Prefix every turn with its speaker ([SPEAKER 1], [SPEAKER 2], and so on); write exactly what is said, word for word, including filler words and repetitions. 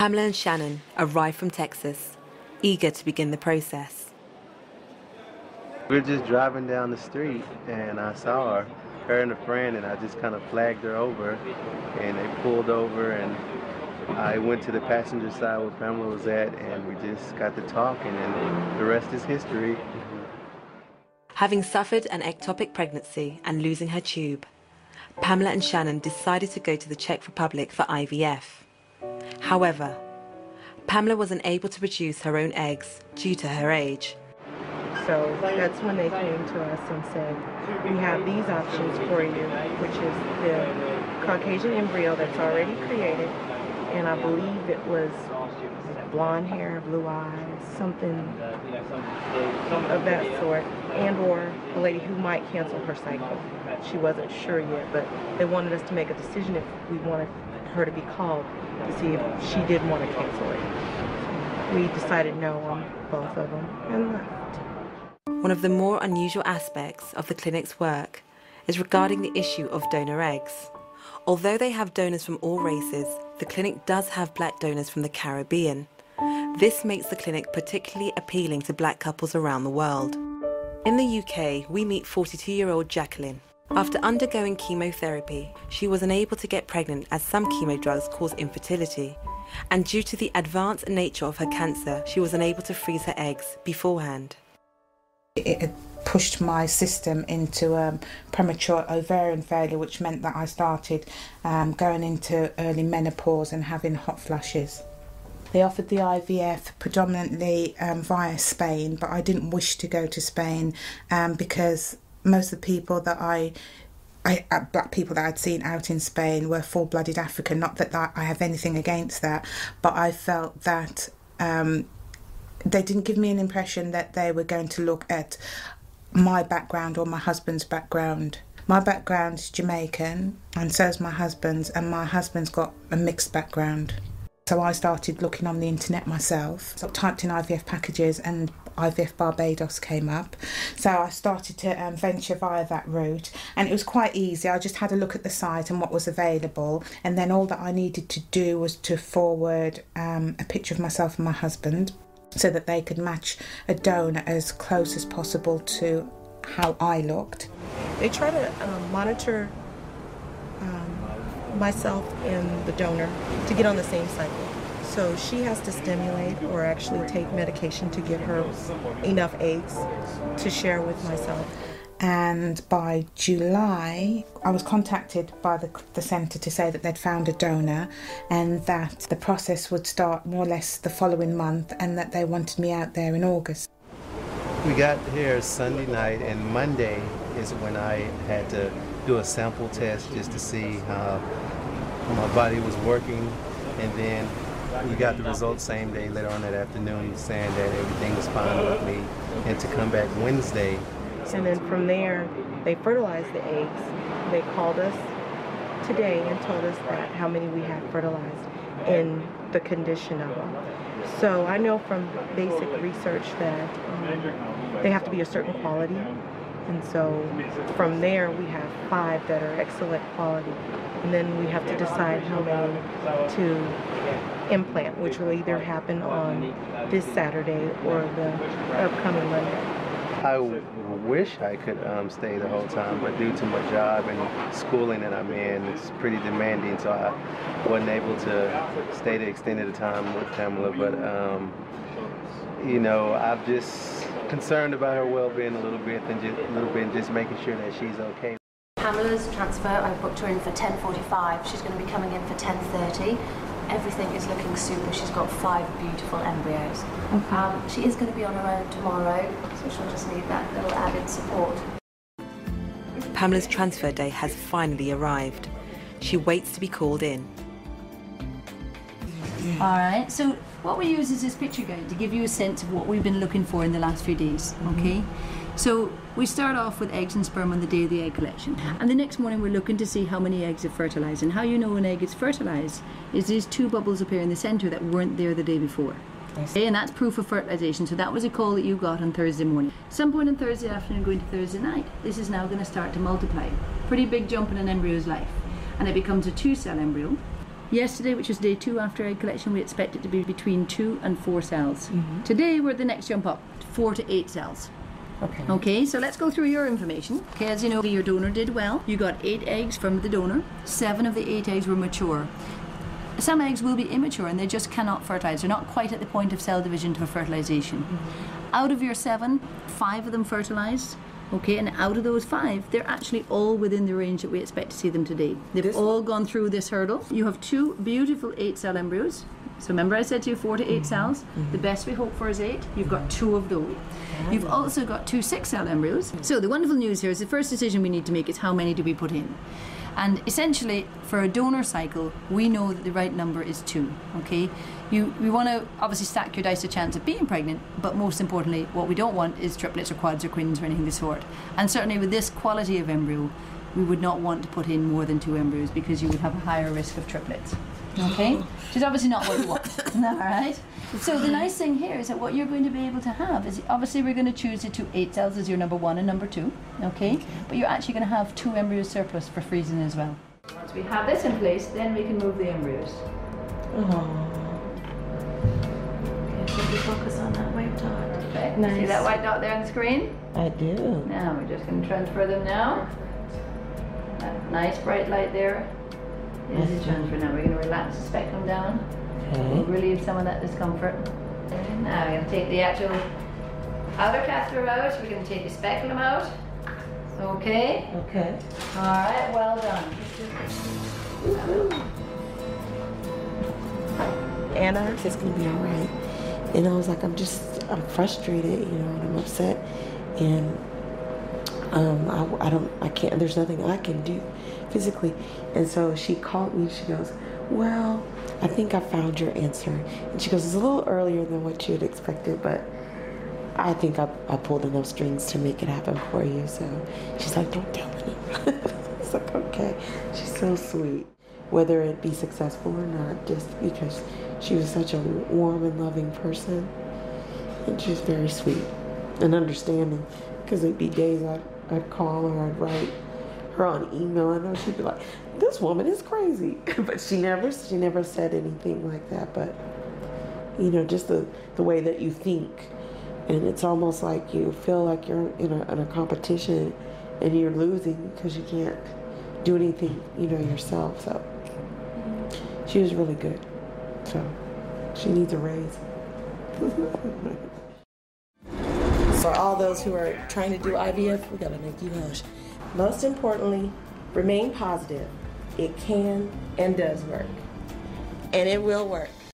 [SPEAKER 1] Pamela and Shannon arrived from Texas, eager to begin the process.
[SPEAKER 2] We were just driving down the street and I saw her, her and a friend, and I just kind of flagged her over, and they pulled over, and I went to the passenger side where Pamela was at, and we just got to talking, and the rest is history.
[SPEAKER 1] Having suffered an ectopic pregnancy and losing her tube, Pamela and Shannon decided to go to the Czech Republic for I V F. However, Pamela was unable to produce her own eggs due to her age.
[SPEAKER 3] So that's when they came to us and said, we have these options for you, which is the Caucasian embryo that's already created, and I believe it was blonde hair, blue eyes, something of that sort, and or a lady who might cancel her cycle. She wasn't sure yet, but they wanted us to make a decision if we wanted her to be called to see if she did want to cancel it. We decided no on both of them and left.
[SPEAKER 1] One of the more unusual aspects of the clinic's work is regarding the issue of donor eggs. Although they have donors from all races, the clinic does have black donors from the Caribbean. This makes the clinic particularly appealing to black couples around the world. In the U K, we meet forty-two-year-old Jacqueline. After undergoing chemotherapy, she was unable to get pregnant as some chemo drugs cause infertility. And due to the advanced nature of her cancer, she was unable to freeze her eggs beforehand.
[SPEAKER 4] It had pushed my system into um, premature ovarian failure, which meant that I started um, going into early menopause and having hot flushes. They offered the I V F predominantly um, via Spain, but I didn't wish to go to Spain um, because most of the people that I, I uh, black people that I'd seen out in Spain were full-blooded African. Not that, that I have anything against that, but I felt that um, they didn't give me an impression that they were going to look at my background or my husband's background. My background is Jamaican, and so is my husband's, and my husband's got a mixed background. So I started looking on the internet myself. So I typed in I V F packages and I V F Barbados came up. So I started to um, venture via that route, and it was quite easy. I just had a look at the site and what was available, and then all that I needed to do was to forward um, a picture of myself and my husband, so that they could match a donor as close as possible to how I looked.
[SPEAKER 3] They try to um, monitor um, myself and the donor to get on the same cycle. So she has to stimulate or actually take medication to get her enough eggs to share with myself.
[SPEAKER 4] And by July, I was contacted by the, the centre to say that they'd found a donor and that the process would start more or less the following month, and that they wanted me out there in August.
[SPEAKER 2] We got here Sunday night, and Monday is when I had to do a sample test just to see how my body was working, and then we got the results same day later on that afternoon saying that everything was fine with me, and to come back Wednesday.
[SPEAKER 3] And then from there, they fertilized the eggs. They called us today and told us that how many we had fertilized in the condition of them. So I know from basic research that um, they have to be a certain quality. And so from there, we have five that are excellent quality. And then we have to decide how many to implant, which will either happen on this Saturday or the upcoming Monday.
[SPEAKER 2] I wish I could um, stay the whole time, but due to my job and schooling that I'm in, it's pretty demanding, so I wasn't able to stay the extended time with Pamela. But, um, you know, I'm just concerned about her well-being a little bit, and just a little bit, and just making sure that she's okay.
[SPEAKER 5] Pamela's transfer, I booked her in for ten forty-five. She's going to be coming in for ten thirty. Everything is looking super. She's got five beautiful embryos. Okay. Um, she is going to be on her own tomorrow, so she'll just need that little added support.
[SPEAKER 1] Pamela's transfer day has finally arrived. She waits to be called in.
[SPEAKER 6] All right, so what we use is this picture guide to give you a sense of what we've been looking for in the last few days, okay? Mm-hmm. So we start off with eggs and sperm on the day of the egg collection, and the next morning we're looking to see how many eggs have fertilized. And how you know an egg is fertilized is these two bubbles appear in the center that weren't there the day before. Okay, and that's proof of fertilization. So that was a call that you got on Thursday morning. Some point on Thursday afternoon going to Thursday night, this is now going to start to multiply. Pretty big jump in an embryo's life, and it becomes a two cell embryo. Yesterday, which was day two after egg collection, we expect it to be between two and four cells.
[SPEAKER 7] Mm-hmm.
[SPEAKER 6] Today, we're at the next jump up, four to eight cells.
[SPEAKER 7] Okay.
[SPEAKER 6] Okay, so let's go through your information. Okay, as you know, your donor did well. You got eight eggs from the donor. Seven of the eight eggs were mature. Some eggs will be immature and they just cannot fertilize. They're not quite at the point of cell division to fertilization. Mm-hmm. Out of your seven, five of them fertilized. Okay, and out of those five, they're actually all within the range that we expect to see them today. They've
[SPEAKER 7] This-
[SPEAKER 6] all gone through this hurdle. You have two beautiful eight-cell embryos. So remember I said to you four to eight cells? Mm-hmm. The best we hope for is eight. You've got two of those. You've also got two six-cell embryos. So the wonderful news here is the first decision we need to make is how many do we put in? And essentially, for a donor cycle, we know that the right number is two, okay? You, we want to obviously stack your dice a chance of being pregnant, but most importantly, what we don't want is triplets or quads or queens or anything of the sort. And certainly with this quality of embryo, we would not want to put in more than two embryos because you would have a higher risk of triplets, okay? Which is obviously not what you want, all right? So the nice thing here is that what you're going to be able to have is, obviously we're going to choose the two eight cells as your number one and number two, okay? But you're actually going to have two embryos surplus for freezing as well. Once we have this in place, then we can move the embryos.
[SPEAKER 3] Oh. Okay, so we focus on that white dot.
[SPEAKER 6] Perfect.
[SPEAKER 3] Nice.
[SPEAKER 6] See that white dot there on the screen?
[SPEAKER 3] I do.
[SPEAKER 6] Now we're just going to transfer them now. That nice bright light there is the transfer. Now we're going to relax the speculum down. We'll relieve some of that discomfort. And now we're going to take the actual outer catheter out. We're going to take the speculum out. Okay.
[SPEAKER 3] Okay.
[SPEAKER 6] All right. Well done.
[SPEAKER 7] Anna, it's gonna be all right. And I was like, I'm just, I'm frustrated, you know, and I'm upset, and um, I, I don't, I can't. There's nothing I can do physically. And so she called me. She goes, well, I think I found your answer. And she goes, it's a little earlier than what you had expected, but I think I, I pulled enough strings to make it happen for you. So she's like, don't tell anyone. It's like, okay. She's so sweet. Whether it be successful or not, just because she was such a warm and loving person. And she's very sweet and understanding. Because there'd be days I'd, I'd call her, I'd write her on email. I know she'd be like, this woman is crazy. But she never, she never said anything like that. But, you know, just the, the way that you think. And it's almost like you feel like you're in a, in a competition and you're losing because you can't do anything, you know, yourself. So she was really good. So she needs a raise. For all those who are trying to do I V F, we gotta make you hush. Most importantly, remain positive. It can and does work. And it will work.